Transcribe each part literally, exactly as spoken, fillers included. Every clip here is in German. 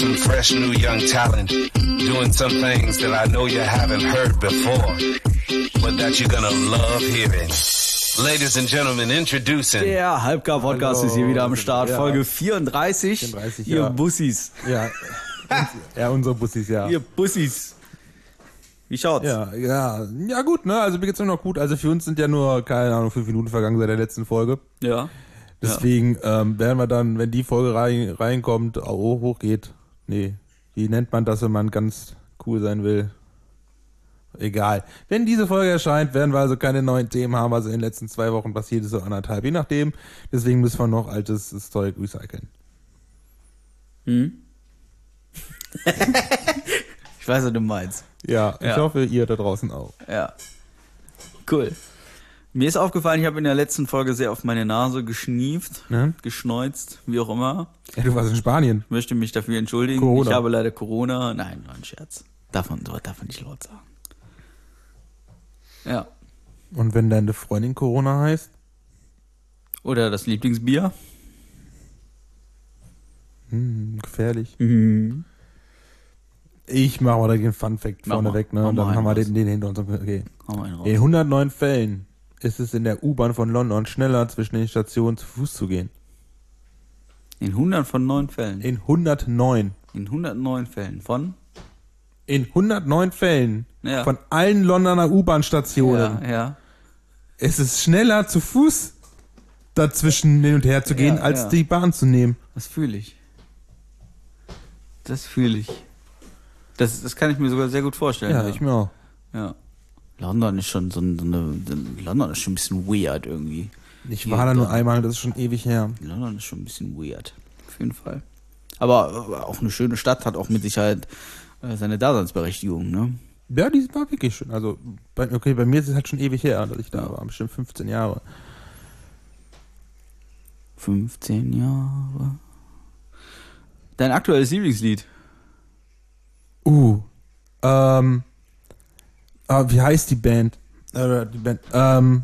some fresh new young talent doing some things that I know you haven't heard before, but that you're gonna love hearing. Ladies and Gentlemen, introducing. Der Halbgar-Podcast ist hier wieder am Start. Ja. Folge vierunddreißig. vierunddreißig ihr ja. Bussis. Ja. ja, unsere Bussis, ja. Ihr Bussis. Wie schaut's? Ja, ja. Ja, gut, ne? Also mir geht's immer noch gut. Also für uns sind ja nur, keine Ahnung, fünf Minuten vergangen seit der letzten Folge. Ja. Deswegen ja. Ähm, werden wir dann, wenn die Folge rein, reinkommt, auch hochgeht. Nee. Wie nennt man das, wenn man ganz cool sein will? Egal. Wenn diese Folge erscheint, werden wir also keine neuen Themen haben. Also in den letzten zwei Wochen passiert es so anderthalb, je nachdem. Deswegen müssen wir noch altes Zeug recyceln. Hm? Ich weiß, was du meinst. Ja, ich ja. hoffe, ihr da draußen auch. Ja. Cool. Mir ist aufgefallen, ich habe in der letzten Folge sehr auf meine Nase geschnieft, ne? geschneuzt, wie auch immer. Ja, du warst in Spanien. Ich möchte mich dafür entschuldigen. Corona. Ich habe leider Corona. Nein, war ein Scherz. Darf man, darf man nicht laut sagen. Ja. Und wenn deine Freundin Corona heißt? Oder das Lieblingsbier? Hm, gefährlich. Mhm. Ich mache mal den Funfact vorne weg, ne? Und dann haben wir den, den hinter uns. Okay. In hundertneun Fällen ist es in der U-Bahn von London schneller, zwischen den Stationen zu Fuß zu gehen. In hundert von neun Fällen? In hundertneun. In hundertneun Fällen von? In hundertneun Fällen ja. von allen Londoner U-Bahn-Stationen ja, ja. ist es schneller zu Fuß dazwischen hin und her zu gehen, ja, als ja. die Bahn zu nehmen. Das fühle ich. Das fühle ich. Das, das kann ich mir sogar sehr gut vorstellen. Ja, ja. ich mir auch. Ja. London ist schon so eine, London ist schon ein bisschen weird irgendwie. Ich war da nur einmal, das ist schon ewig her. London ist schon ein bisschen weird. Auf jeden Fall. Aber auch eine schöne Stadt, hat auch mit Sicherheit seine Daseinsberechtigung, ne? Ja, die war wirklich schön. Also, bei, okay, bei mir ist es halt schon ewig her, dass ich da war. Bestimmt fünfzehn Jahre. fünfzehn Jahre. Dein aktuelles Lieblingslied? Uh. Ähm. Ah, wie heißt die Band? Äh, die Band. Ähm.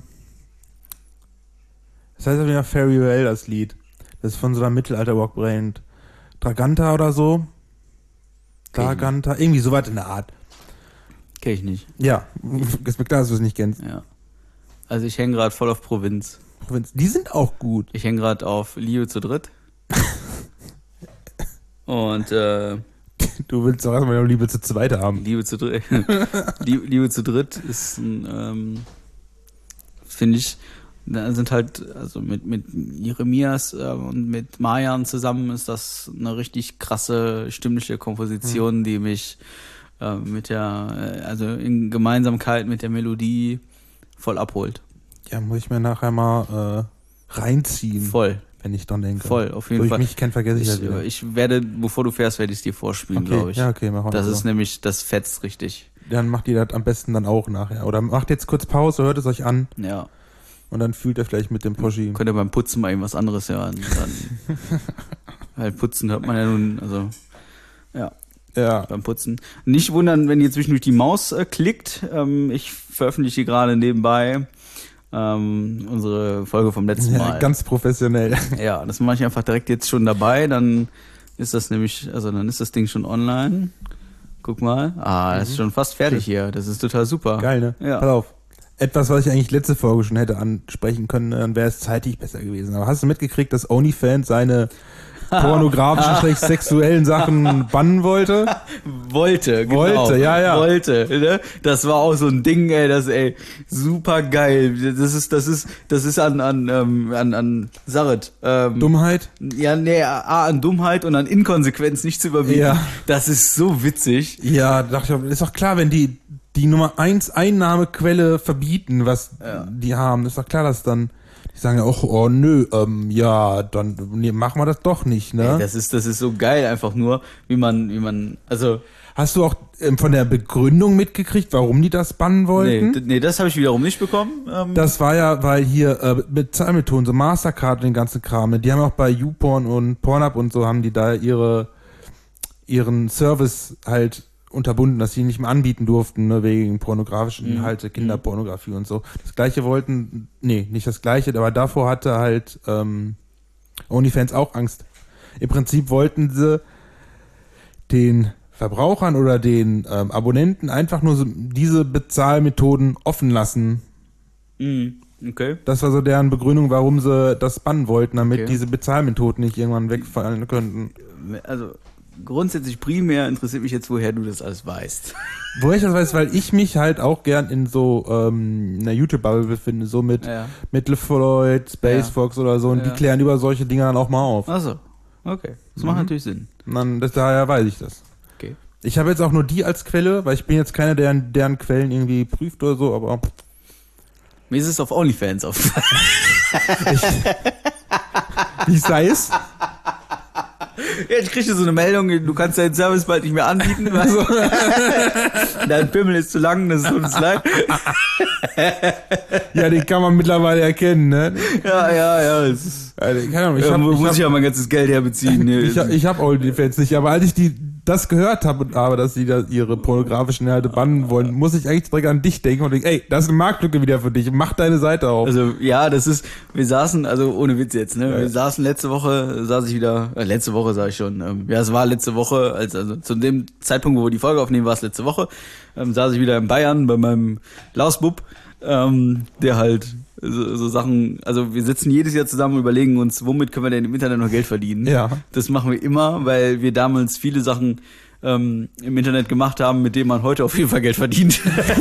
Das heißt auf jeden Fall Fairy Well, das Lied. Das ist von so einer Mittelalter-Rock-Brand. Draganta oder so. Draganta, irgendwie so weit in der Art. Kenn ich nicht. Ja, ist mir klar, dass du es nicht kennst. Ja. Also ich hänge gerade voll auf Provinz. Provinz, die sind auch gut. Ich hänge gerade auf Liebe zu dritt. Und äh, du willst doch erstmal noch Liebe zu zweit haben. Liebe zu dritt. Liebe, Liebe zu dritt ist ein, ähm, finde ich, da sind halt, also mit, mit Jeremias äh, und mit Marjan zusammen ist das eine richtig krasse stimmliche Komposition, mhm. die mich äh, mit der, äh, also in Gemeinsamkeit mit der Melodie voll abholt. Ja, muss ich mir nachher mal äh, reinziehen. Voll. Wenn ich dran denke. Voll, auf jeden so Fall. Ich mich kenne, vergesse ich, ich halt wieder. Ich werde, bevor du fährst, werde ich es dir vorspielen, okay. glaube ich. Ja, okay, mach mal. Das so. ist nämlich, das fetzt richtig. Dann macht ihr das am besten dann auch nachher. Oder macht jetzt kurz Pause, hört es euch an. Ja. Und dann fühlt ihr vielleicht mit dem Poschi. Könnt ihr beim Putzen mal irgendwas anderes hören. Dann, weil Putzen hört man ja nun, also, ja. Ja. Beim Putzen. Nicht wundern, wenn ihr zwischendurch die Maus äh, klickt. Ähm, ich veröffentliche gerade nebenbei ähm, unsere Folge vom letzten ja, Mal. Ganz professionell. Ja, das mache ich einfach direkt jetzt schon dabei. Dann ist das nämlich, also dann ist das Ding schon online. Guck mal. Ah, das mhm. ist schon fast fertig hier. Das ist total super. Geil, ne? Ja. Pass auf. Etwas, was ich eigentlich letzte Folge schon hätte ansprechen können, dann wäre es zeitlich besser gewesen. Aber hast du mitgekriegt, dass OnlyFans seine pornografischen, sexuellen Sachen bannen wollte? Wollte, genau. Wollte, ja, ja. Wollte, ne? Das war auch so ein Ding, ey, das, ey, super geil. Das ist, das ist, das ist an, an, ähm, an, an Sarit. Ähm, Dummheit? Ja, nee, A, an Dummheit und an Inkonsequenz nicht zu überbieten. Ja. Das ist so witzig. Ja, dachte ich, ist doch klar, wenn die die Nummer eins Einnahmequelle verbieten, was ja. die haben, ist doch klar, dass dann die sagen ja auch, oh nö, ähm, ja, dann nee, machen wir das doch nicht, ne? Ey, das ist, das ist so geil einfach nur, wie man, wie man, also. Hast du auch ähm, von der Begründung mitgekriegt, warum die das bannen wollten? Nee, nee das habe ich wiederum nicht bekommen. Ähm. Das war ja, weil hier äh, mit Zahlmethoden, so Mastercard und den ganzen Kram, ne? Die haben auch bei YouPorn und Pornhub und so, haben die da ihre ihren Service halt unterbunden, dass sie nicht mehr anbieten durften, ne, wegen pornografischen Inhalte, mhm. Kinderpornografie und so. Das Gleiche wollten, nee, nicht das Gleiche, aber davor hatte halt ähm, OnlyFans auch Angst. Im Prinzip wollten sie den Verbrauchern oder den ähm, Abonnenten einfach nur so diese Bezahlmethoden offen lassen. Mhm. Okay. Das war so deren Begründung, warum sie das bannen wollten, damit Okay. diese Bezahlmethoden nicht irgendwann wegfallen könnten. Also grundsätzlich primär interessiert mich jetzt, woher du das alles weißt. Wo ich das weiß, weil ich mich halt auch gern in so ähm, einer YouTube-Bubble befinde, so mit, Ja. mit LeFloid, Space Ja. Fox oder so, und Ja. die klären über solche Dinge dann auch mal auf. Achso, okay. Das macht Mhm. natürlich Sinn. Und dann, das, daher weiß ich das. Okay. Ich habe jetzt auch nur die als Quelle, weil ich bin jetzt keiner, der deren Quellen irgendwie prüft oder so, aber Mir ist es auf OnlyFans aufgefallen. wie sei es? Ja, ich kriege so eine Meldung, du kannst deinen Service bald nicht mehr anbieten. Also, dein Pimmel ist zu lang, das tut uns leid. Ja, den kann man mittlerweile erkennen, ne? Ja, ja, ja. Es ist, Also, keine Ahnung, ich ja, hab, muss ich ich, hab, ja mein ganzes Geld herbeziehen. Ne? ich hab, ich hab OnlyFans nicht, aber als ich die das gehört habe und habe, dass sie da ihre pornografischen Inhalte bannen wollen, muss ich eigentlich direkt an dich denken und denken, ey, das ist eine Marktlücke wieder für dich, mach deine Seite auf. Also ja, das ist, wir saßen, also ohne Witz jetzt, ne? Wir Ja. saßen letzte Woche, saß ich wieder, äh, letzte Woche sag ich schon, ähm, ja, es war letzte Woche, als, also zu dem Zeitpunkt, wo wir die Folge aufnehmen, war es letzte Woche, ähm, saß ich wieder in Bayern bei meinem Lausbub, ähm, der halt so, so Sachen, also wir sitzen jedes Jahr zusammen und überlegen uns, womit können wir denn im Internet noch Geld verdienen? Ja. Das machen wir immer, weil wir damals viele Sachen ähm, im Internet gemacht haben, mit denen man heute auf jeden Fall Geld verdient.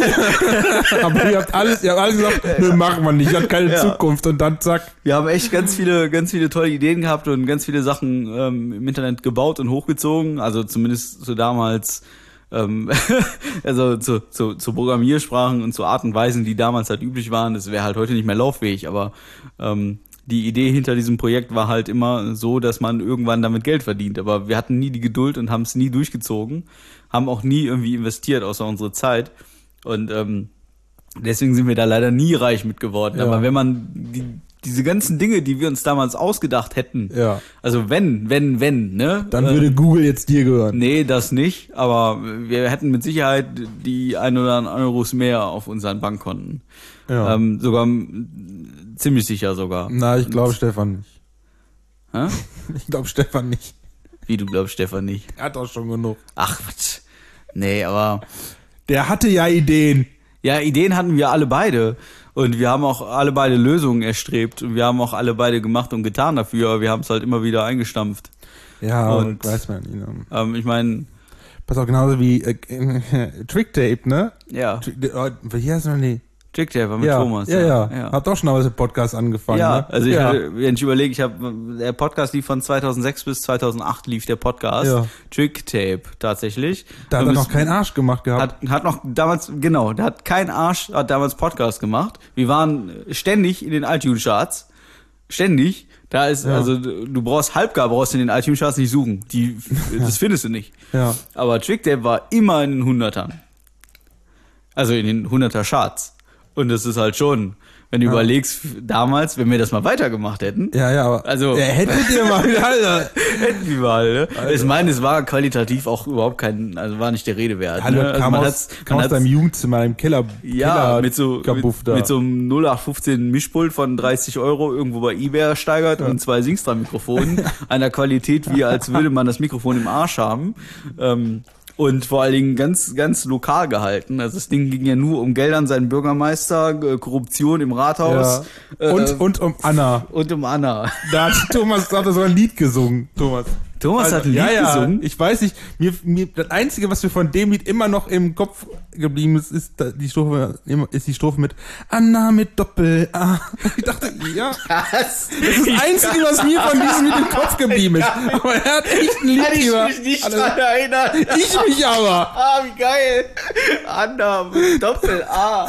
Aber ihr habt alles, ihr habt alles gesagt, nö, machen wir nicht, hat keine Ja. Zukunft und dann zack. Wir haben echt ganz viele, ganz viele tolle Ideen gehabt und ganz viele Sachen ähm, im Internet gebaut und hochgezogen. Also zumindest so damals, ähm, also zu, zu, zu Programmiersprachen und zu Art und Weisen, die damals halt üblich waren. Das wäre halt heute nicht mehr lauffähig, aber ähm, die Idee hinter diesem Projekt war halt immer so, dass man irgendwann damit Geld verdient. Aber wir hatten nie die Geduld und haben es nie durchgezogen, haben auch nie irgendwie investiert, außer unsere Zeit. Und ähm, deswegen sind wir da leider nie reich mit geworden. Ja. Aber wenn man die, diese ganzen Dinge, die wir uns damals ausgedacht hätten, Ja. also wenn, wenn, wenn, ne? Dann äh, würde Google jetzt dir gehören. Nee, das nicht, aber wir hätten mit Sicherheit die ein oder anderen Euros mehr auf unseren Bankkonten. Ja. Ähm, sogar m, ziemlich sicher sogar. Na, ich glaube Stefan nicht. Hä? Ich glaube Stefan nicht. Wie du glaubst, Stefan nicht. Er hat doch schon genug. Ach, Quatsch. Nee, aber Der hatte ja Ideen. ja, Ideen hatten wir alle beide. Und wir haben auch alle beide Lösungen erstrebt. Und wir haben auch alle beide gemacht und getan dafür. Aber wir haben es halt immer wieder eingestampft. Ja, Und- und weiß man nicht. Ne? Ähm, ich meine, Pass auch genauso wie äh, Tricktape, ne? ja, Trick, oh, wie heißt denn die? Tricktape mit ja, Thomas. Ja, ja. ja. Hat doch schon mal mit Podcast angefangen. Ja, ne? also ich, ja. hatte- wenn ich überlege, ich habe der Podcast lief von zweitausendsechs bis zweitausendacht lief der Podcast. Ja. Tricktape tatsächlich. Da hat Wir er noch müssen- keinen Arsch gemacht gehabt. Hat, hat noch damals, genau, der hat kein Arsch, hat damals Podcast gemacht. Wir waren ständig in den iTunes-Charts. Ständig. Da ist, Ja. also du brauchst halbgar, brauchst du in den iTunes-Charts nicht suchen. Die, das findest du nicht. Ja. Aber Tricktape war immer in den Hundertern. Also in den Hunderter-Charts. Und das ist halt schon, wenn du Ja. überlegst, damals, wenn wir das mal weitergemacht hätten, Ja, ja, aber Also- er hättet ihr mal, Alter. hätten wir mal, ne? Ich meine, es war qualitativ auch überhaupt kein, also war nicht der Rede wert. Hallo, ne? Also kam, man aus, hat's- kam man aus hat's- deinem Jugendzimmer im Keller. Ja, Keller mit so, Kabuff mit, da. mit so einem null acht fünfzehn Mischpult von dreißig Euro irgendwo bei eBay ersteigert und zwei Singstar-Mikrofonen einer Qualität, wie als würde man das Mikrofon im Arsch haben. Ähm, und vor allen Dingen ganz, ganz lokal gehalten. Also das Ding ging ja nur um Geld an seinen Bürgermeister, äh, Korruption im Rathaus. ja. äh, und, und um Anna. und um Anna. Da hat Thomas hat er so ein Lied gesungen, Thomas. Thomas hat ein Lied ja, ja, gesungen. Ich weiß nicht, mir, mir, das Einzige, was mir von dem Lied immer noch im Kopf geblieben ist, ist da- die Strophe, ist die Strophe mit Anna mit Doppel-A. Ich dachte, ja, Was? das ist das Einzige, was mir von diesem Lied im Kopf geblieben ist. Aber er hat echt ein Lied Kann ich über- mich nicht Alles- dran erinnern. Ich mich aber. Ah, wie geil. Anna mit Doppel-A.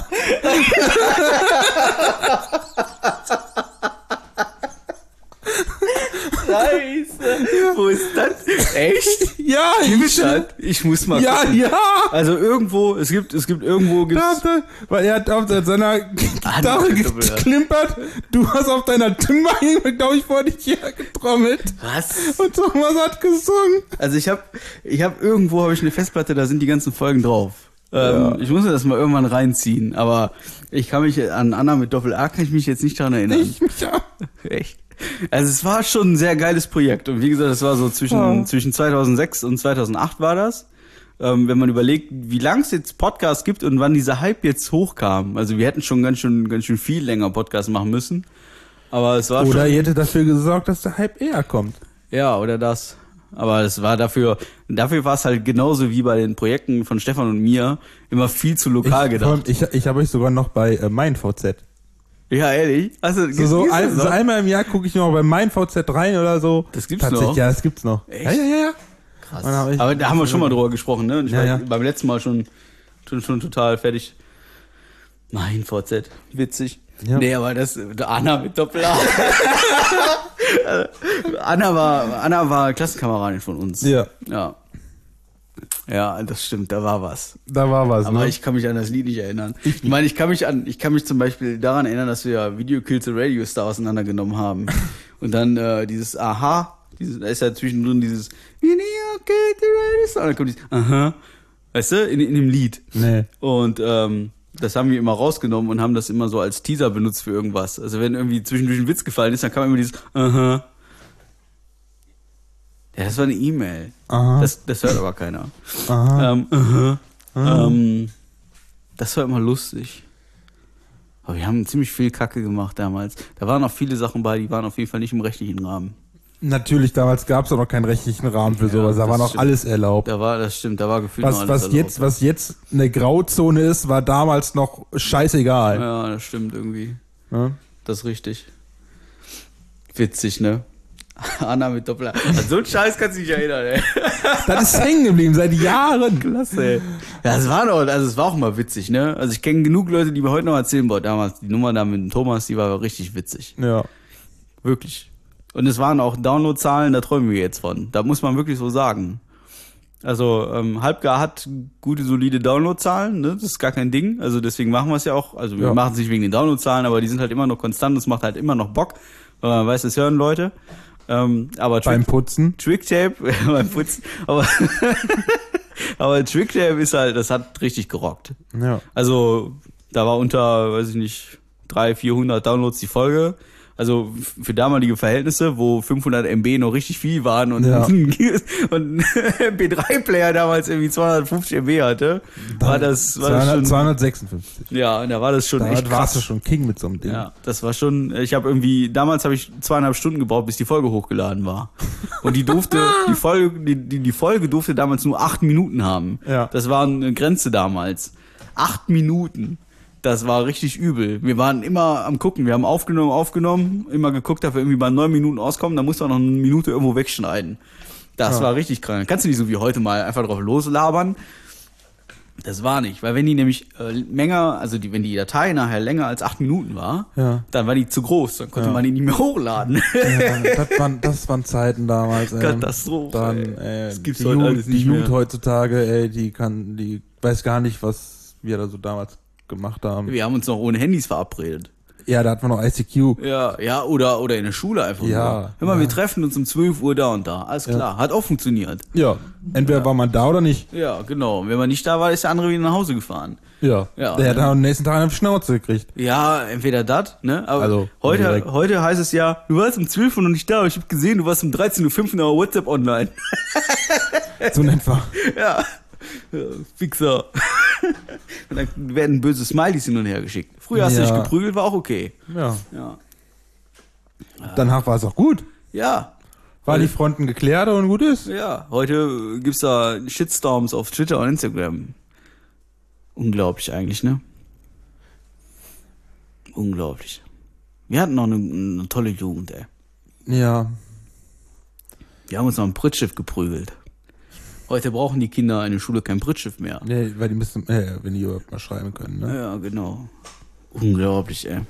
Scheiße. Wo ist das? Echt? Ja, Gibt ich, das? Ich muss mal ja, gucken. ja. Also irgendwo, es gibt, es gibt irgendwo, Da gibt's, habt ihr- Weil er hat auf seiner Gitarre mit Doppel-A. geklimpert. Du hast auf deiner Timber, glaube ich, vor dich her getrommelt. was? Und Thomas hat gesungen. Also ich habe, ich habe irgendwo habe ich eine Festplatte, da sind die ganzen Folgen drauf. Ähm, Ja. Ich muss mir das mal irgendwann reinziehen, aber ich kann mich an Anna mit Doppel-A kann ich mich jetzt nicht dran erinnern. Ich mich auch. Echt? Also es war schon ein sehr geiles Projekt. Und wie gesagt, es war so zwischen, Ja. zwischen zweitausendsechs und zweitausendacht war das. Ähm, wenn man überlegt, wie lang es jetzt Podcasts gibt und wann dieser Hype jetzt hochkam. Also wir hätten schon ganz schön, ganz schön viel länger Podcasts machen müssen. Aber es war Oder schon... ihr hättet dafür gesorgt, dass der Hype eher kommt. Ja, oder das. Aber es war dafür, dafür war es halt genauso wie bei den Projekten von Stefan und mir immer viel zu lokal Ich, vor allem, gedacht. ich, ich habe euch sogar noch bei äh, MeinVZ. Ja, ehrlich? Also, So, so, gibt's ein, das so noch? einmal im Jahr gucke ich noch bei MeinVZ rein oder so. Das gibt's Tatsächlich, noch? Ja, das gibt's noch. Echt? Ja, ja, ja, ja. Krass. Und dann hab ich- Aber da haben wir schon mal drüber gesprochen, ne? Und ich Ja, war ja. beim letzten Mal schon, schon, schon total fertig. Mein V Z, witzig. Ja. Nee, aber das, Anna mit Doppel-A. Anna war, Anna war Klassenkameradin von uns. Ja, Ja. Ja, das stimmt, da war was. da war was. Aber ne? ich kann mich an das Lied nicht erinnern. Ich meine, ich kann mich an, ich kann mich zum Beispiel daran erinnern, dass wir ja Video Kills the Radio Star auseinandergenommen haben. Und dann äh, dieses Aha, dieses, da ist ja zwischendrin dieses Video Kills the Radio Star. Und dann kommt dieses Aha. Weißt du, in, in dem Lied. Nee. Und ähm, das haben wir immer rausgenommen und haben das immer so als Teaser benutzt für irgendwas. Also wenn irgendwie zwischendurch ein Witz gefallen ist, dann kam immer dieses Aha. Ja, das war eine E-Mail. Aha. Das, das hört aber keiner. Aha. Ähm, aha. Ähm, das war immer lustig. Aber wir haben ziemlich viel Kacke gemacht damals. Da waren auch viele Sachen bei, die waren auf jeden Fall nicht im rechtlichen Rahmen. Natürlich, damals gab es auch noch keinen rechtlichen Rahmen für Ja, sowas. Da das war noch stimmt. alles erlaubt. Da war, das stimmt, da war gefühlt noch Was, alles was, erlaubt. jetzt, was jetzt eine Grauzone ist, war damals noch scheißegal. Ja, das stimmt irgendwie. Ja. Das ist richtig. Witzig, ne? Anna mit Doppel-A. An so einen Scheiß kannst du dich erinnern, ey. Das ist hängen geblieben seit Jahren. Klasse, ey. Ja, es war doch, also es war auch mal witzig, ne? Also ich kenne genug Leute, die mir heute noch erzählen, boah, damals, die Nummer da mit dem Thomas, die war richtig witzig. Ja. Wirklich. Und es waren auch Downloadzahlen, da träumen wir jetzt von. Da muss man wirklich so sagen. Also ähm, Halbgar hat gute, solide Downloadzahlen, ne? Das ist gar kein Ding. Also deswegen machen wir es ja auch. Also wir Ja. machen es nicht wegen den Downloadzahlen, aber die sind halt immer noch konstant. Es macht halt immer noch Bock, weil man weiß, es hören Leute. Ähm, aber Beim Trick, Putzen. Tricktape, beim Putzen, aber, aber Tricktape ist halt, das hat richtig gerockt. Ja. Also da war unter, weiß ich nicht, dreihundert, vierhundert Downloads die Folge. Also f- für damalige Verhältnisse, wo fünfhundert Megabyte noch richtig viel waren und, Ja. und ein M P drei Player damals irgendwie zweihundertfünfzig Megabyte hatte, war das, war das zweihundert, schon, zweihundertsechsundfünfzig. ja, und da war das schon Da echt warst du krass. schon King mit so einem Ding. Ja, das war schon, ich habe irgendwie, damals habe ich zweieinhalb Stunden gebraucht, bis die Folge hochgeladen war. Und die durfte, die Folge, die, die, die Folge durfte damals nur acht Minuten haben. Ja. Das war eine Grenze damals. Acht Minuten. Das war richtig übel. Wir waren immer am gucken. Wir haben aufgenommen, aufgenommen, immer geguckt, dass wir irgendwie bei neun Minuten auskommen. Da musst du auch noch eine Minute irgendwo wegschneiden. Das Ja. war richtig krank. Kannst du nicht so wie heute mal einfach drauf loslabern. Das war nicht, weil wenn die nämlich äh, länger, also die, wenn die Datei nachher länger als acht Minuten war, Ja. dann war die zu groß, dann konnte Ja. man die nicht mehr hochladen. Ja, das, waren, das waren Zeiten damals. Ey. Katastrophe, Dann, ey. ey, Das gibt's die heute Jugend, alles nicht die Jugend mehr. heutzutage, ey, die kann, die weiß gar nicht, was wir da so damals gemacht haben. Wir haben uns noch ohne Handys verabredet. Ja, da hat man noch I C Q. Ja, ja, oder, oder in der Schule einfach Ja, nur. Hör mal, ja. wir treffen uns um zwölf Uhr da und da. Alles klar, hat auch funktioniert. Ja, entweder war man da oder nicht. Ja, genau. Wenn man nicht da war, ist der andere wieder nach Hause gefahren. Ja, Ja, der hat ja. am nächsten Tag eine Schnauze gekriegt. Ja, entweder das, ne? Aber Also, heute, direkt. heute heißt es ja, du warst um zwölf Uhr noch nicht da, aber ich habe gesehen, du warst um dreizehn Uhr fünf in der WhatsApp online. So in etwa. Ja. Ja, Fixer. Und dann werden böse Smileys hin und her geschickt. Früher hast du Ja. dich geprügelt, war auch okay. Ja. Ja. Danach war es auch gut. Ja. Waren die Fronten geklärt und gut ist. Ja, heute gibt's da Shitstorms auf Twitter und Instagram. Unglaublich eigentlich, ne? Unglaublich. Wir hatten noch eine, eine tolle Jugend, ey. Ja. Wir haben uns noch ein Prittschiff geprügelt. Heute brauchen die Kinder in der Schule kein Prittschiff mehr. Nee, weil die müssen, äh, wenn die überhaupt mal schreiben können, ne? Ja, genau. Unglaublich, ey.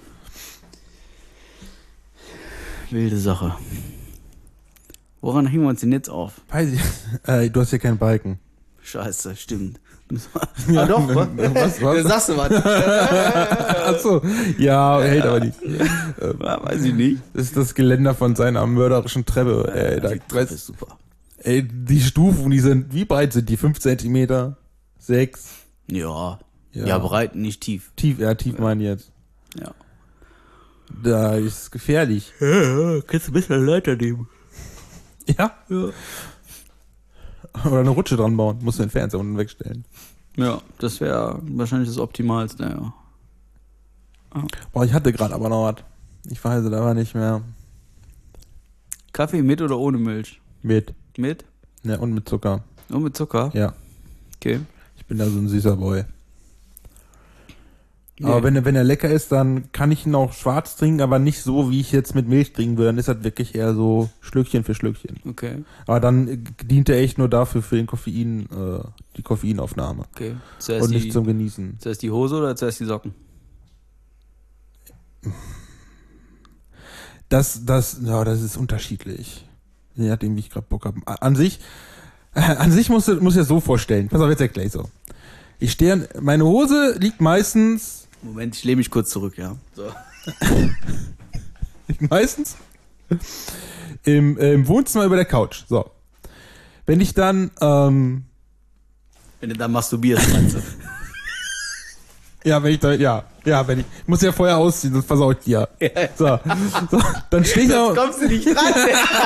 Wilde Sache. Woran hängen wir uns denn jetzt auf? Weiß ich. Äh, du hast ja keinen Balken. Scheiße, stimmt. Ja, ah doch, was? was, was? Da sagst du was. Achso. Ja, hält aber nicht. Ja, weiß ich nicht. Das ist das Geländer von seiner mörderischen Treppe. Ey, da, Die Treppe weiß, ist super. ey, die Stufen, die sind, wie breit sind die? Fünf Zentimeter? Sechs? Ja. Ja. Ja, breit, nicht tief. Tief, ja, tief meine ich jetzt. Ja. Da ist es gefährlich. Ja, ja, kannst du ein bisschen Leiter nehmen. Ja? Ja. Oder eine Rutsche dran bauen. Musst du den Fernseher unten wegstellen. Ja, das wäre wahrscheinlich das Optimalste, ja. Boah, ich hatte gerade aber noch was. Ich weiß es aber nicht mehr. Kaffee mit oder ohne Milch? Mit. Mit? Ja, und mit Zucker. Und mit Zucker? Ja. Okay. Ich bin da so ein süßer Boy. Nee. Aber wenn er, wenn er lecker ist, dann kann ich ihn auch schwarz trinken, aber nicht so, wie ich jetzt mit Milch trinken würde. Dann ist das wirklich eher so Schlückchen für Schlückchen. Okay. Aber dann äh, dient er echt nur dafür für den Koffein, äh, die Koffeinaufnahme. Okay. Zuerst Und nicht die, zum Genießen. zuerst die Hose oder zuerst die Socken? Das, das, ja, das ist unterschiedlich. Je nachdem, wie ich gerade Bock habe. An sich, äh, an sich muss muss ich das so vorstellen. Pass auf, jetzt erkläre ich so. Ich stehe, meine Hose liegt meistens, Moment, ich lehne mich kurz zurück, ja. So. liegt meistens im, äh, im Wohnzimmer über der Couch. So. Wenn ich dann, ähm, Wenn du da masturbierst, meinst du? ja, wenn ich da, ja, ja, wenn ich, ich muss ja vorher ausziehen, sonst versau ich dir. So, so, dann stehe ich auch, Kommst du nicht ran?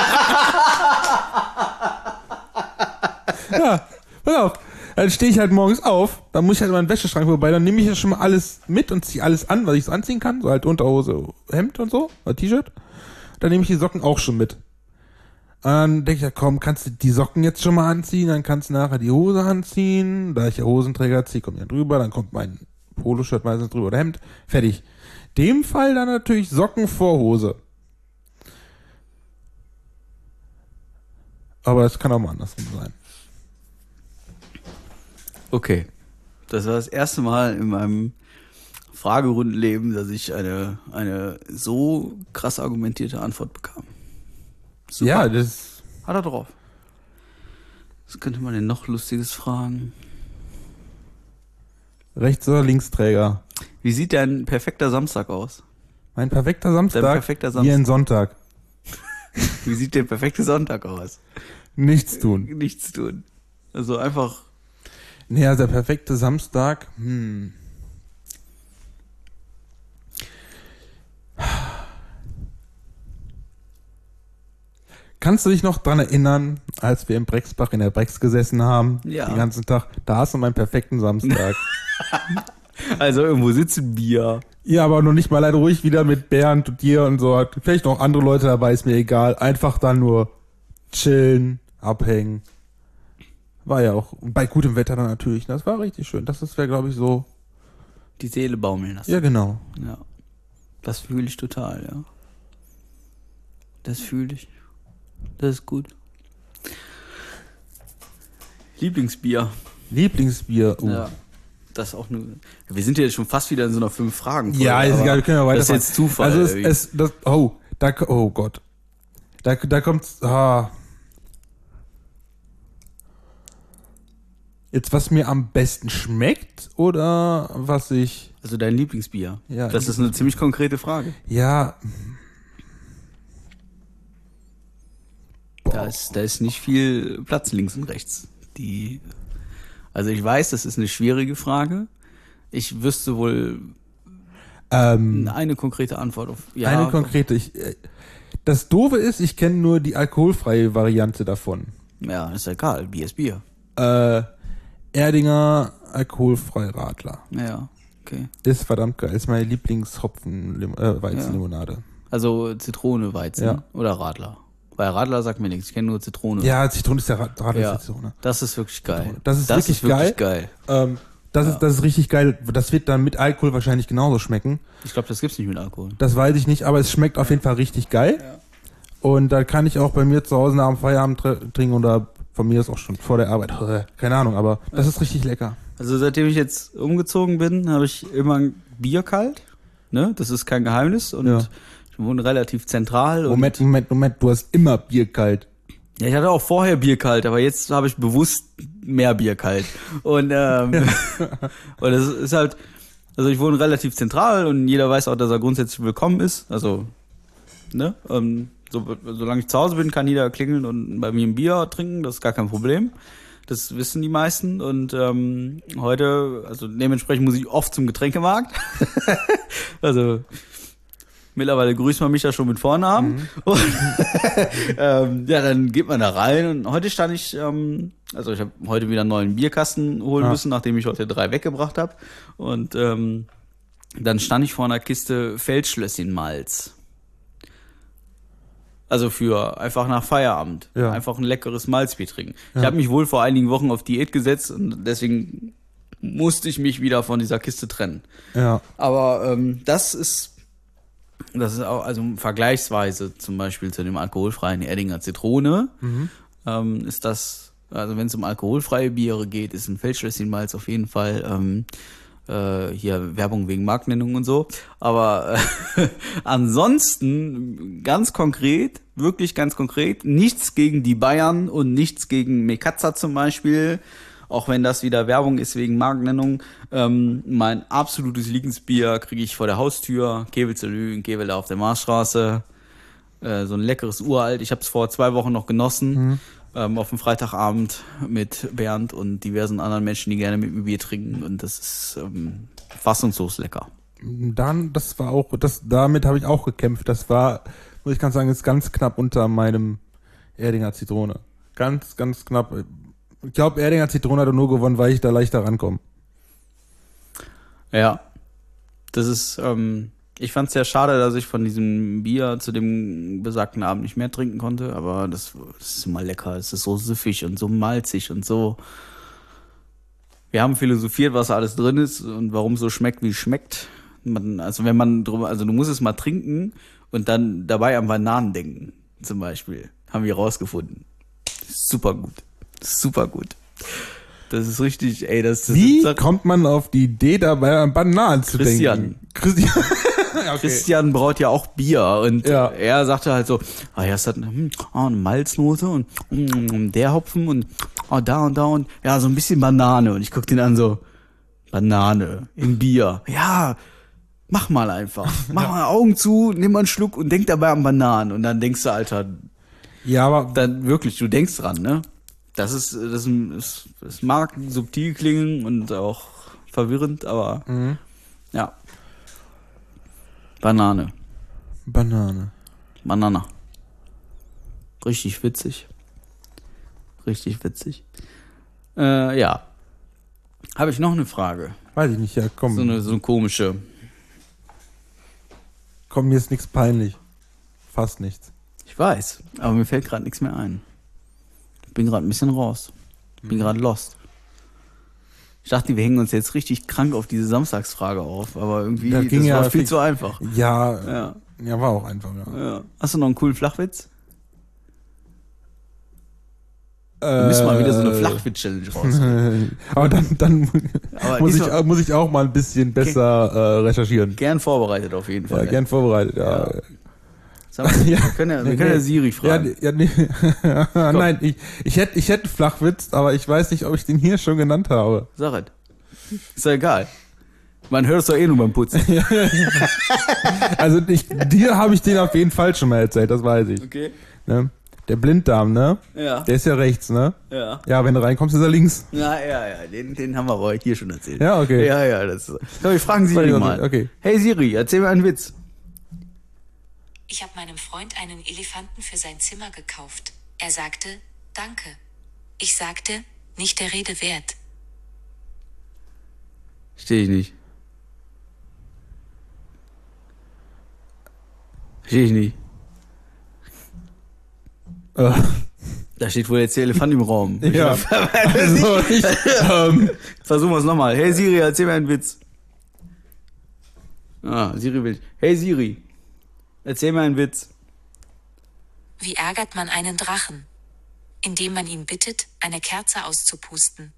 ja, pass auf. Dann stehe ich halt morgens auf, dann muss ich halt in meinen Wäscheschrank vorbei, dann nehme ich ja schon mal alles mit und ziehe alles an, was ich so anziehen kann, so halt Unterhose, Hemd und so, oder T-Shirt. Dann nehme ich die Socken auch schon mit. Und dann denke ich ja, komm, kannst du die Socken jetzt schon mal anziehen, dann kannst du nachher die Hose anziehen, da ich ja Hosenträger ziehe, kommt ja drüber, dann kommt mein Poloshirt meistens drüber oder Hemd, fertig. Dem Fall dann natürlich Socken vor Hose. Aber es kann auch mal andersrum sein. Okay. Das war das erste Mal in meinem Fragerundenleben, dass ich eine, eine so krass argumentierte Antwort bekam. Super. Ja, das Hat er drauf. Was könnte man denn noch Lustiges fragen? Rechts- oder Linksträger. Wie sieht dein perfekter Samstag aus? Mein perfekter Samstag, Dein perfekter wie Samstag. ein Sonntag. Wie sieht der perfekte Sonntag aus? Nichts tun. Nichts tun. Also einfach. Nee, also der perfekte Samstag, hm. Kannst du dich noch dran erinnern, als wir im Brexbach in der Brex gesessen haben, Ja. den ganzen Tag? Da hast du meinen perfekten Samstag. Also irgendwo sitzen Bier. Ja, aber noch nicht mal leider ruhig wieder mit Bernd und dir und so. Vielleicht noch andere Leute dabei, ist mir egal. Einfach dann nur chillen, abhängen. War ja auch bei gutem Wetter dann natürlich. Das war richtig schön. Das wäre, glaube ich, so. Die Seele baumeln lassen. Ja, genau. Ja. Das fühle ich total, ja. Das fühle ich. Das ist gut. Lieblingsbier. Lieblingsbier. Uh. Ja. Das ist auch nur. Wir sind ja jetzt schon fast wieder in so einer fünf Fragen. Ja, ist egal, wir können ja weiter. Das ist jetzt Zufall. Also es, irgendwie. es das, oh, da, oh Gott. Da, da kommt's, ah. Jetzt, was mir am besten schmeckt oder was ich, also dein Lieblingsbier. Ja, Das ist eine ziemlich konkrete Frage. ja, Da ist, da ist nicht viel Platz links und rechts. Die, also ich weiß, das ist eine schwierige Frage. Ich wüsste wohl ähm, eine konkrete Antwort auf. Ja, eine konkrete, ich, äh, das Doofe ist, ich kenne nur die alkoholfreie Variante davon. Ja, ist ja egal. Bier ist Bier. Äh, Erdinger alkoholfrei Radler. Ja, okay. Ist verdammt geil. Ist meine Lieblingshopfen äh, Weizenlimonade. Also Zitrone, Weizen Ja. oder Radler. Weil Radler sagt mir nichts. Ich kenne nur Zitrone. Ja, Zitrone ist ja Rad- Radler Ja. ist Zitrone. Das ist wirklich geil. Das ist wirklich geil. Ähm, das, Ja. ist, das ist richtig geil. Das wird dann mit Alkohol wahrscheinlich genauso schmecken. Ich glaube, das gibt's nicht mit Alkohol. Das weiß ich nicht, aber es schmeckt auf jeden Fall richtig geil. Ja. Und da kann ich auch bei mir zu Hause nach dem Feierabend tr- trinken oder von mir ist auch schon vor der Arbeit. Keine Ahnung, aber das ist richtig lecker. Also seitdem ich jetzt umgezogen bin, habe ich immer ein Bier kalt. Ne? Das ist kein Geheimnis. Und Ja. ich wohne relativ zentral. Und Moment, Moment, Moment, du hast immer Bier kalt. Ja, ich hatte auch vorher Bier kalt, aber jetzt habe ich bewusst mehr Bier kalt. Und, ähm, und das ist halt, also ich wohne relativ zentral und jeder weiß auch, dass er grundsätzlich willkommen ist. Also, ne? Ähm, so, solange ich zu Hause bin, kann jeder klingeln und bei mir ein Bier trinken, das ist gar kein Problem. Das wissen die meisten. Und ähm, heute, also dementsprechend muss ich oft zum Getränkemarkt. Also Mittlerweile grüßt man mich ja schon mit Vornamen. Mhm. Und, ähm, ja, dann geht man da rein. Und heute stand ich, ähm, also ich habe heute wieder einen neuen Bierkasten holen ja. müssen, nachdem ich heute drei weggebracht habe. Und ähm, dann stand ich vor einer Kiste Feldschlösschen-Malz. Also für einfach nach Feierabend. Ja. Einfach ein leckeres Malzbier trinken. Ja. Ich habe mich wohl vor einigen Wochen auf Diät gesetzt und deswegen musste ich mich wieder von dieser Kiste trennen. Ja. Aber ähm, das ist, das ist auch, also vergleichsweise zum Beispiel zu dem alkoholfreien Erdinger Zitrone, mhm. ähm, ist das, also wenn es um alkoholfreie Biere geht, ist ein Feldschlösschen-Malz auf jeden Fall ähm, äh, hier Werbung wegen Markennennung und so. Aber äh, ansonsten ganz konkret, wirklich ganz konkret, nichts gegen die Bayern und nichts gegen Mekatza zum Beispiel, auch wenn das wieder Werbung ist wegen Markennennung. Ähm, mein absolutes Lieblingsbier kriege ich vor der Haustür, Kevelzelü in Kevela auf der Marsstraße. Äh, so ein leckeres Uralt. Ich habe es vor zwei Wochen noch genossen, mhm. ähm, auf dem Freitagabend mit Bernd und diversen anderen Menschen, die gerne mit mir Bier trinken. Und das ist ähm, fassungslos lecker. Dann, das war auch, das damit habe ich auch gekämpft. Das war, muss ich ganz sagen, ist ganz knapp unter meinem Erdinger Zitrone. Ganz, ganz knapp. Ich glaube, Erdinger Zitrone hat er nur gewonnen, weil ich da leichter rankomme. Ja, das ist, ähm, ich fand es sehr schade, dass ich von diesem Bier zu dem besagten Abend nicht mehr trinken konnte, aber das, das ist immer lecker, es ist so süffig und so malzig und so. Wir haben philosophiert, was alles drin ist und warum es so schmeckt, wie es schmeckt. Man, also wenn man drüber, also du musst es mal trinken und dann dabei an Bananen denken, zum Beispiel, haben wir rausgefunden. Super gut. Super gut. Das ist richtig, ey, das ist... Wie das kommt man auf die Idee, dabei an Bananen zu Christian. denken? Christian. Okay. Christian braut ja auch Bier und ja. er sagte halt so, ah ja, es hat hm, oh, eine Malznote und mm, der Hopfen und oh, da und da und ja, so ein bisschen Banane. Und ich guck den an so, Banane im Bier. Ja, mach mal einfach. Mach mal Augen zu, nimm mal einen Schluck und denk dabei an Bananen. Und dann denkst du, Alter, ja, aber dann wirklich, du denkst dran, ne? Das ist, das ist, das mag subtil klingen und auch verwirrend, aber mhm. ja. Banane. Banane. Banana. Richtig witzig. Richtig witzig. Äh, ja. Habe ich noch eine Frage? Weiß ich nicht, ja, komm. So eine, so eine komische. Komm, mir ist nichts peinlich. Fast nichts. Ich weiß, aber mir fällt gerade nichts mehr ein. Ich bin gerade ein bisschen raus. Ich bin gerade lost. Ich dachte, wir hängen uns jetzt richtig krank auf diese Samstagsfrage auf, aber irgendwie, das, das ja war viel zu einfach. Ja, ja, ja, war auch einfach, ja. ja. Hast du noch einen coolen Flachwitz? Äh, wir müssen mal wieder so eine Flachwitz-Challenge rausnehmen. aber dann, dann aber muss, ich, muss ich auch mal ein bisschen besser äh, recherchieren. Gern vorbereitet auf jeden Fall. Ja, gern vorbereitet, ja. ja. Sag mal, wir können ja, wir können ja Siri fragen. Ja, ja, nee. Nein, ich, ich hätte ich hätte Flachwitz, aber ich weiß nicht, ob ich den hier schon genannt habe. Sag es. Ist ja egal. Man hört es doch eh nur beim Putzen. ja, ja, ja. Also ich, dir habe ich den auf jeden Fall schon mal erzählt, das weiß ich. Okay. Ne? Der Blinddarm, ne? Ja. Der ist ja rechts, ne? Ja. Ja, wenn du reinkommst, ist er links. Ja, ja, ja. Den, den haben wir aber hier schon erzählt. Ja, okay. Ja, ja. Das ist, so, ich fragen Siri mal. Okay. Hey Siri, erzähl mir einen Witz. Ich habe meinem Freund einen Elefanten für sein Zimmer gekauft. Er sagte, danke. Ich sagte, nicht der Rede wert. Verstehe ich nicht. Verstehe ich nicht. Uh. Da steht wohl jetzt der Elefant im Raum. Ja. Also ich, ähm. Versuchen wir es nochmal. Hey Siri, erzähl mir einen Witz. Ah, Siri will. Hey Siri, erzähl mir einen Witz. Wie ärgert man einen Drachen? Indem man ihn bittet, eine Kerze auszupusten.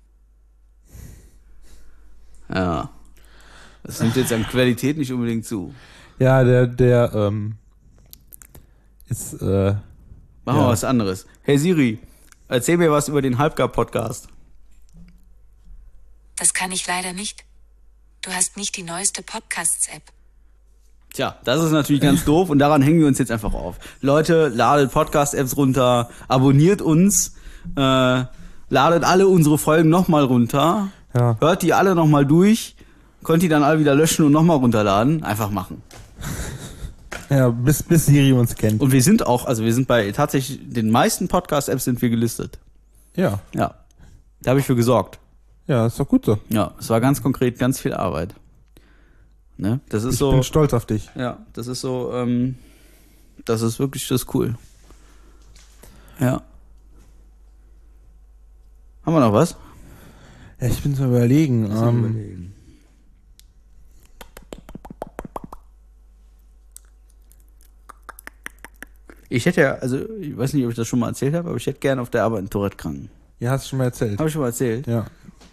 Ja. Das nimmt jetzt an Qualität nicht unbedingt zu. Ja, der, der, ähm, ist, äh, Machen wir ja. was anderes. Hey Siri, erzähl mir was über den Halbgar-Podcast. Das kann ich leider nicht. Du hast nicht die neueste Podcasts-App. Tja, das ist natürlich ganz doof und daran hängen wir uns jetzt einfach auf. Leute, ladet Podcast-Apps runter, abonniert uns, äh, ladet alle unsere Folgen nochmal runter, ja. hört die alle nochmal durch, könnt die dann alle wieder löschen und nochmal runterladen. Einfach machen. Ja, bis, bis Siri uns kennt. Und wir sind auch, also wir sind bei tatsächlich den meisten Podcast-Apps sind wir gelistet. Ja. Ja. Da habe ich für gesorgt. Ja, ist doch gut so. Ja, es war ganz konkret ganz viel Arbeit. Ne? Das ist Ich so. bin stolz auf dich. Ja, das ist so, ähm, das ist wirklich das ist cool. Ja. Haben wir noch was? Ja, ich bin zu überlegen. Lass mich Ähm, überlegen. Ich hätte ja, also ich weiß nicht, ob ich das schon mal erzählt habe, aber ich hätte gerne auf der Arbeit einen Tourette-Kranken. ja, hast du schon mal erzählt. Habe ich schon mal erzählt? Ja.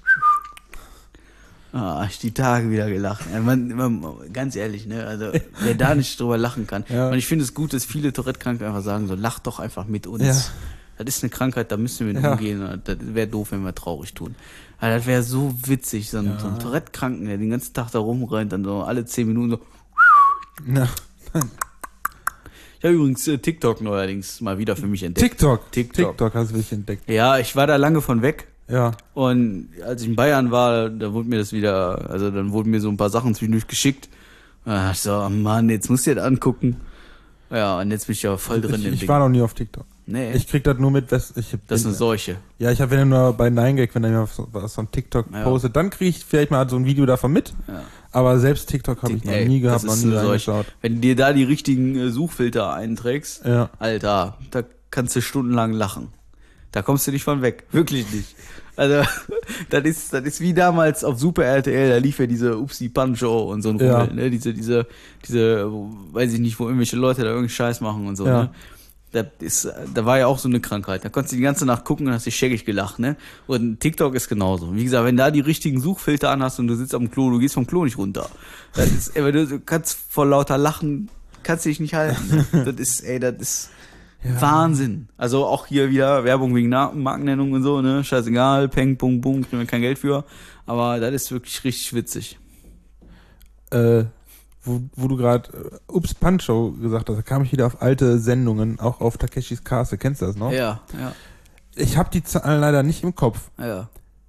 Ah, ich die Tage wieder gelacht. Ja, man, man, ganz ehrlich, ne, also wer da nicht drüber lachen kann. Ja. Und ich finde es gut, dass viele Tourette-Kranke einfach sagen, so lacht doch einfach mit uns. Ja. Das ist eine Krankheit, da müssen wir mit Ja. umgehen. Das wäre doof, wenn wir traurig tun. Aber das wäre so witzig, so ein, Ja. so ein Tourette-Kranken, der den ganzen Tag da rumrennt, dann so alle zehn Minuten so. Ja. Ich habe übrigens äh, TikTok neuerdings mal wieder für mich entdeckt. TikTok. TikTok. TikTok hast du dich entdeckt. Ja, ich war da lange von weg. Ja. Und als ich in Bayern war, da wurde mir das wieder, also dann wurden mir so ein paar Sachen zwischendurch geschickt. Da dachte ich so, oh Mann, jetzt musst du dir das angucken. Ja, und jetzt bin ich ja voll drin Ich, im ich Ding. war noch nie auf TikTok. Nee, Ich krieg das nur mit, was ich das ist eine Seuche. Ja, ich habe wenn nur bei neun gag, wenn er mir was, was von TikTok Ja. postet, dann kriege ich vielleicht mal so ein Video davon mit. Ja. Aber selbst TikTok habe ich noch Ey, nie gehabt, das noch ist nie eine Seuche. reingeschaut. Wenn du dir da die richtigen äh, Suchfilter einträgst, Ja. Alter, da kannst du stundenlang lachen. Da kommst du nicht von weg. Wirklich nicht. Also, das ist, das ist wie damals auf Super R T L, da lief ja diese Upsi Pancho und so ein Ja. Rummel, ne? Diese, diese, diese, weiß ich nicht, wo irgendwelche Leute da irgendeinen Scheiß machen und so, Ja. ne? Das ist, da war ja auch so eine Krankheit. Da konntest du die ganze Nacht gucken und hast dich scheckig gelacht, ne? Und TikTok ist genauso. Wie gesagt, wenn da die richtigen Suchfilter anhast und du sitzt am Klo, du gehst vom Klo nicht runter. Das ist, ey, du kannst vor lauter Lachen, kannst dich nicht halten. Das ist, ey, das ist Wahnsinn. Also auch hier wieder Werbung wegen Na- Markennennung und so, ne? Scheißegal, peng, pung, pung, kriegen wir kein Geld für. Aber das ist wirklich richtig witzig. Äh, wo, wo du gerade äh, Ups Pancho gesagt hast, da kam ich wieder auf alte Sendungen, auch auf Takeshis Castle. Kennst du das noch? Ja, ja, Ich habe die Zahlen leider nicht im Kopf. ja.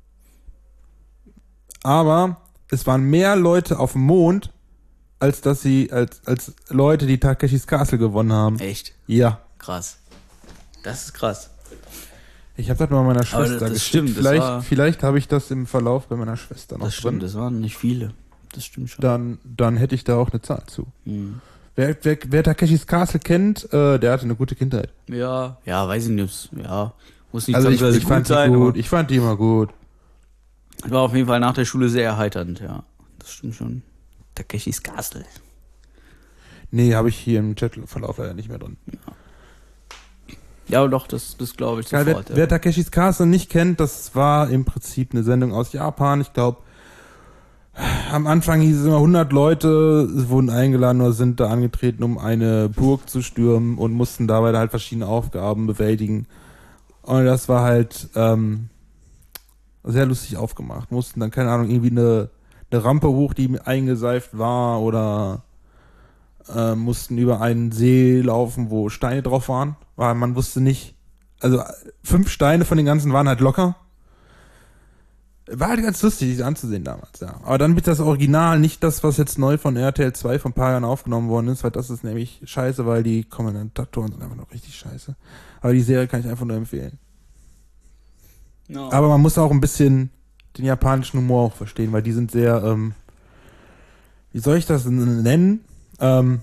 Aber es waren mehr Leute auf dem Mond, als dass sie, als, als Leute, die Takeshis Castle gewonnen haben. Echt? Ja. Krass. Das ist krass. Ich habe das mal meiner Aber Schwester das geschickt. stimmt, das vielleicht war- vielleicht habe ich das im Verlauf bei meiner Schwester noch Das stimmt, drin. das waren nicht viele. Das stimmt schon. Dann, dann hätte ich da auch eine Zahl zu. Hm. Wer, wer, wer Takeshis Castle kennt, äh, der hatte eine gute Kindheit. Ja, ja, weiß ich nicht. Ja, muss nicht Also ich, zwangsweise ich fand die sein, gut. aber Ich fand die immer gut. war auf jeden Fall nach der Schule sehr erheiternd, ja. Das stimmt schon. Takeshis Castle. Nee, habe ich hier im Chatverlauf leider nicht mehr drin. Ja, doch, das, das glaube ich Ja, wer, sofort. wer Takeshis Castle nicht kennt, das war im Prinzip eine Sendung aus Japan. Ich glaube, am Anfang hieß es immer hundert Leute wurden eingeladen oder sind da angetreten, um eine Burg zu stürmen und mussten dabei halt verschiedene Aufgaben bewältigen. Und das war halt ähm, sehr lustig aufgemacht. Mussten dann, keine Ahnung, irgendwie eine, eine Rampe hoch, die eingeseift war, oder äh, mussten über einen See laufen, wo Steine drauf waren. Weil man wusste nicht, also fünf Steine von den ganzen waren halt locker. War halt ganz lustig, die anzusehen damals, ja. Aber dann wird das Original, nicht das, was jetzt neu von R T L zwei von ein paar Jahren aufgenommen worden ist, weil das ist nämlich scheiße, weil die Kommentatoren sind einfach noch richtig scheiße. Aber die Serie kann ich einfach nur empfehlen. No. Aber man muss auch ein bisschen den japanischen Humor auch verstehen, weil die sind sehr, ähm, wie soll ich das nennen? Ähm,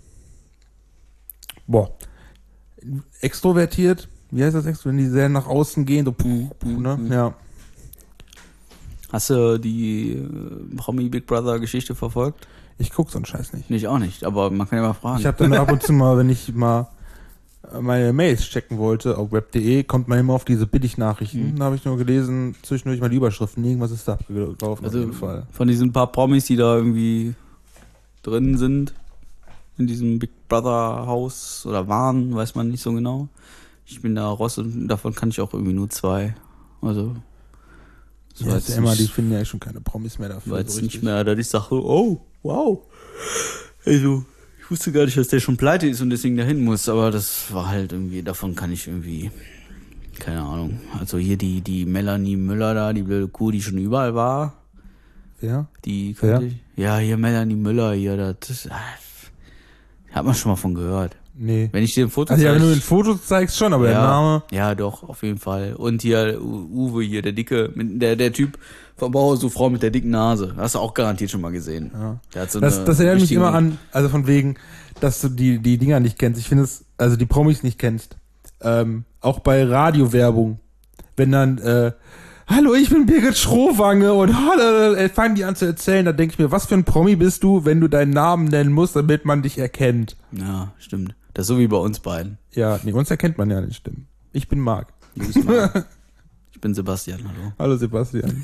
boah. Extrovertiert. Wie heißt das extrovertiert? Wenn die sehr nach außen gehen, so puh, puh, ne? Mhm. Ja. Hast du die äh, Promi Big Brother Geschichte verfolgt? Ich guck so einen Scheiß nicht. Nicht auch nicht, aber man kann ja mal fragen. Ich habe dann ab und zu mal, wenn ich mal meine Mails checken wollte auf web punkt de, kommt man immer auf diese Billig-Nachrichten. Mhm. Da habe ich nur gelesen, zwischendurch mal die Überschriften. Irgendwas ist da abgelaufen, also auf jeden Fall. von diesen paar Promis, die da irgendwie drin sind, in diesem Big Brother Haus oder waren, weiß man nicht so genau. Ich bin da raus und davon kann ich auch irgendwie nur zwei. Also das Ja, war ist jetzt ja immer, die nicht, finden ja schon keine Promis mehr dafür. war jetzt so nicht richtig. mehr, dass ich sage, oh, wow. Also, ich wusste gar nicht, dass der schon pleite ist und deswegen dahin muss, aber das war halt irgendwie, davon kann ich irgendwie, keine Ahnung. Also hier die, die Melanie Müller da, die blöde Kuh, die schon überall war, Ja? die Wer? kannte ich. Ja, hier Melanie Müller hier, das, das, ah, Hat man schon mal von gehört. Nee. Wenn ich dir ein Foto Also ja, zeige. wenn du ein Foto zeigst, schon, aber ja, der Name. Ja, doch, auf jeden Fall. Und hier, Uwe hier, der dicke, mit, der, der Typ vom Bauhaus, so Frau mit der dicken Nase. Hast du auch garantiert schon mal gesehen. Ja. Der hat so Das, eine das erinnert mich richtige- immer an, also von wegen, dass du die, die Dinger nicht kennst. Ich finde es, also die Promis nicht kennst. Ähm, auch bei Radiowerbung. Wenn dann, äh, hallo, ich bin Birgit Schrohwange und äh, fangen die an zu erzählen, da denke ich mir, was für ein Promi bist du, wenn du deinen Namen nennen musst, damit man dich erkennt. Ja, stimmt. Das ist so wie bei uns beiden. Ja, nee, uns erkennt man ja nicht, stimmt. Ich bin Marc. Du bist Marc. Ich bin Sebastian, hallo. Hallo Sebastian.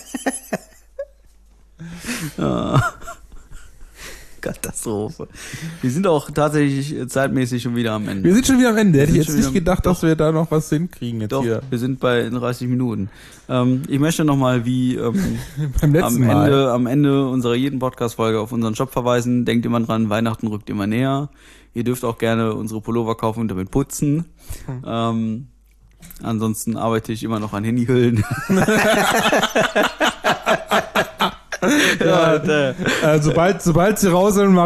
Katastrophe. Wir sind auch tatsächlich zeitmäßig schon wieder am Ende. Wir sind schon wieder am Ende. Hätte ich sind jetzt schon nicht wieder- gedacht, dass Doch. wir da noch was hinkriegen jetzt Doch, hier. wir sind bei dreißig Minuten. Ähm, ich möchte nochmal, wie ähm, Beim letzten am, Mal. Ende, am Ende unserer jeden Podcast-Folge auf unseren Shop verweisen. Denkt immer dran, Weihnachten rückt immer näher. Ihr dürft auch gerne unsere Pullover kaufen und damit putzen. Hm. Ähm, ansonsten arbeite ich immer noch an Handyhüllen. ja, und, äh, Äh, sobald, sobald sie raus sind,